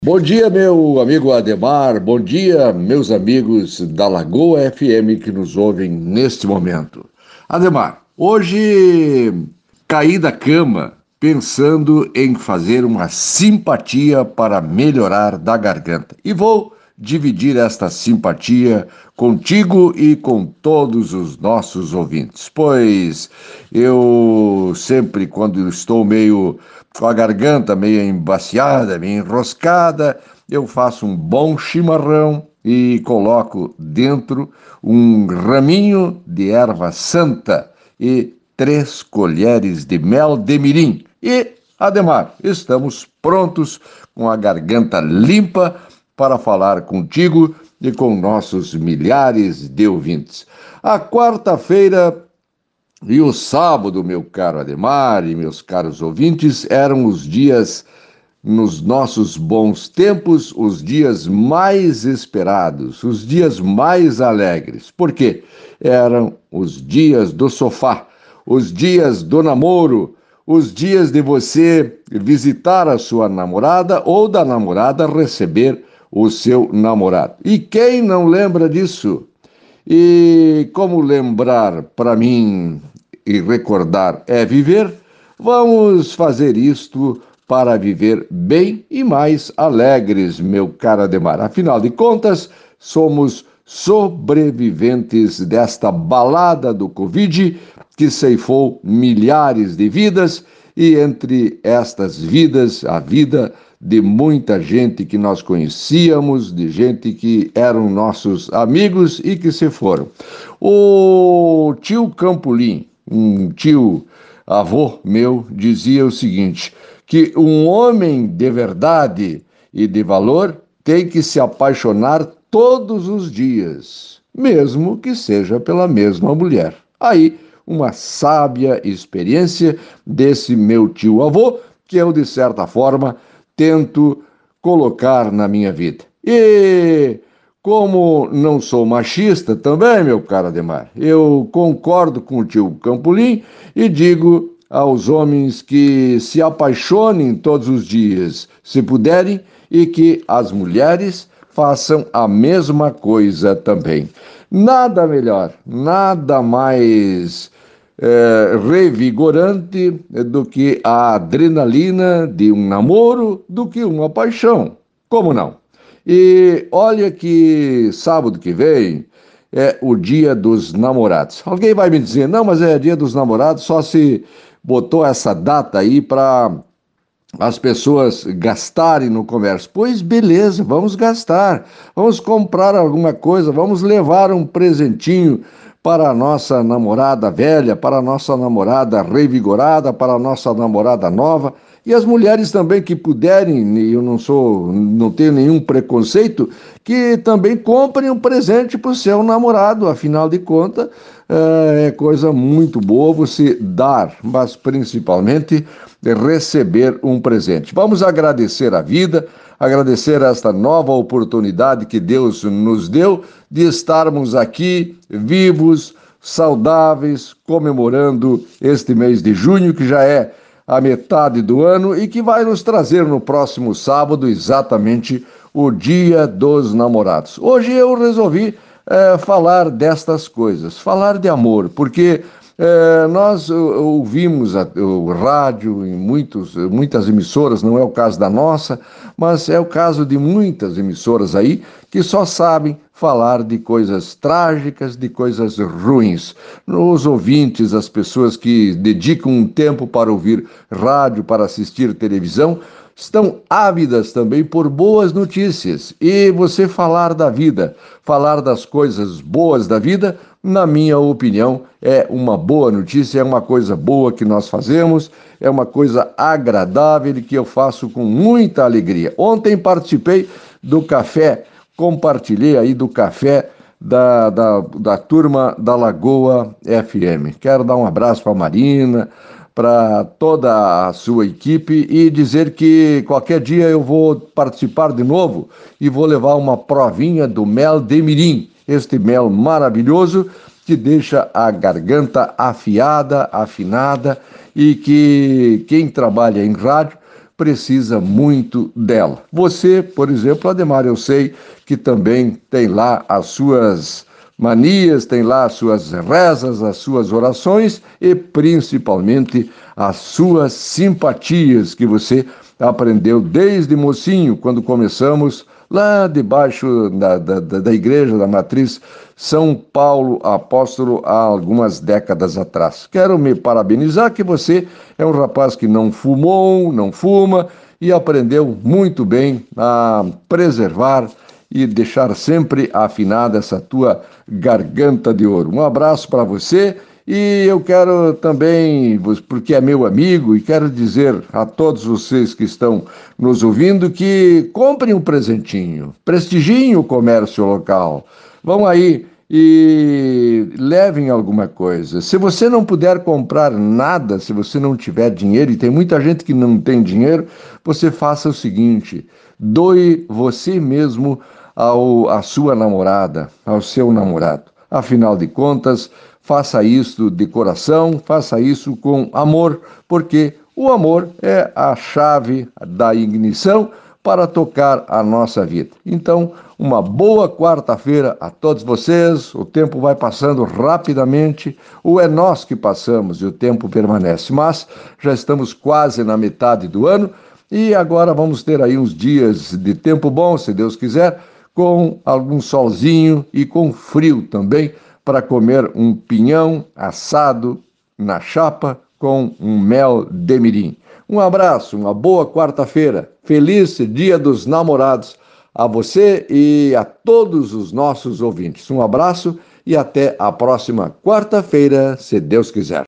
Bom dia, meu amigo Ademar. Bom dia, meus amigos da Lagoa FM que nos ouvem neste momento. Ademar, hoje caí da cama pensando em fazer uma simpatia para melhorar da garganta. E vou dividir esta simpatia contigo e com todos os nossos ouvintes, pois eu sempre, quando estou meio com a garganta meio embaciada, meio enroscada, eu faço um bom chimarrão e coloco dentro um raminho de erva santa e 3 colheres de mel de mirim. E, Ademar, estamos prontos com a garganta limpa para falar contigo e com nossos milhares de ouvintes. A quarta-feira e o sábado, meu caro Ademar e meus caros ouvintes, eram os dias, nos nossos bons tempos, os dias mais esperados, os dias mais alegres. Por quê? Eram os dias do sofá, os dias do namoro, os dias de você visitar a sua namorada ou da namorada receber o seu namorado. E quem não lembra disso? E como lembrar para mim e recordar é viver, vamos fazer isto para viver bem e mais alegres, meu caro Ademar. Afinal de contas, somos sobreviventes desta balada do Covid que ceifou milhares de vidas e entre estas vidas, a vida de muita gente que nós conhecíamos, de gente que eram nossos amigos e que se foram. O tio Campolim, um tio avô meu, dizia o seguinte, que um homem de verdade e de valor tem que se apaixonar todos os dias, mesmo que seja pela mesma mulher. Aí, uma sábia experiência desse meu tio avô, que eu, de certa forma, tento colocar na minha vida. E como não sou machista também, meu caro Ademar, eu concordo com o tio Campolim e digo aos homens que se apaixonem todos os dias, se puderem, e que as mulheres façam a mesma coisa também. Nada melhor, nada mais revigorante do que a adrenalina de um namoro, do que uma paixão. Como não? E olha que sábado que vem é o Dia dos Namorados. Alguém vai me dizer, não, mas é Dia dos Namorados, só se botou essa data aí para as pessoas gastarem no comércio. Pois beleza, vamos gastar, vamos comprar alguma coisa, vamos levar um presentinho para a nossa namorada velha, para a nossa namorada revigorada, para a nossa namorada nova. E as mulheres também que puderem, eu não tenho nenhum preconceito, que também comprem um presente para o seu namorado. Afinal de contas, é coisa muito boa você dar, mas principalmente receber um presente. Vamos agradecer a vida, agradecer esta nova oportunidade que Deus nos deu de estarmos aqui vivos, saudáveis, comemorando este mês de junho, que já é a metade do ano e que vai nos trazer no próximo sábado exatamente o Dia dos Namorados. Hoje eu resolvi falar destas coisas, falar de amor, porque nós ouvimos o rádio em muitas emissoras, não é o caso da nossa, mas é o caso de muitas emissoras aí que só sabem falar de coisas trágicas, de coisas ruins. Os ouvintes, as pessoas que dedicam um tempo para ouvir rádio, para assistir televisão, estão ávidas também por boas notícias. E você falar da vida, falar das coisas boas da vida, na minha opinião, é uma boa notícia, é uma coisa boa que nós fazemos, é uma coisa agradável e que eu faço com muita alegria. Ontem participei do café, compartilhei aí do café da turma da Lagoa FM. Quero dar um abraço para a Marina, para toda a sua equipe e dizer que qualquer dia eu vou participar de novo e vou levar uma provinha do mel de mirim, este mel maravilhoso que deixa a garganta afiada, afinada e que quem trabalha em rádio precisa muito dela. Você, por exemplo, Ademar, eu sei que também tem lá as suas manias, tem lá as suas rezas, as suas orações e principalmente as suas simpatias que você aprendeu desde mocinho, quando começamos lá debaixo da igreja da Matriz São Paulo Apóstolo há algumas décadas atrás. Quero me parabenizar que você é um rapaz que não fumou, não fuma e aprendeu muito bem a preservar e deixar sempre afinada essa tua garganta de ouro. Um abraço para você e eu quero também, porque é meu amigo, e quero dizer a todos vocês que estão nos ouvindo que comprem um presentinho, prestigiem o comércio local. Vão aí e levem alguma coisa. Se você não puder comprar nada, se você não tiver dinheiro, e tem muita gente que não tem dinheiro, você faça o seguinte: doe você mesmo à sua namorada, ao seu namorado. Afinal de contas, faça isso de coração, faça isso com amor, porque o amor é a chave da ignição para tocar a nossa vida. Então, uma boa quarta-feira a todos vocês. O tempo vai passando rapidamente, ou é nós que passamos e o tempo permanece, mas já estamos quase na metade do ano e agora vamos ter aí uns dias de tempo bom, se Deus quiser, com algum solzinho e com frio também, para comer um pinhão assado na chapa com um mel de mirim. Um abraço, uma boa quarta-feira, feliz Dia dos Namorados a você e a todos os nossos ouvintes. Um abraço e até a próxima quarta-feira, se Deus quiser.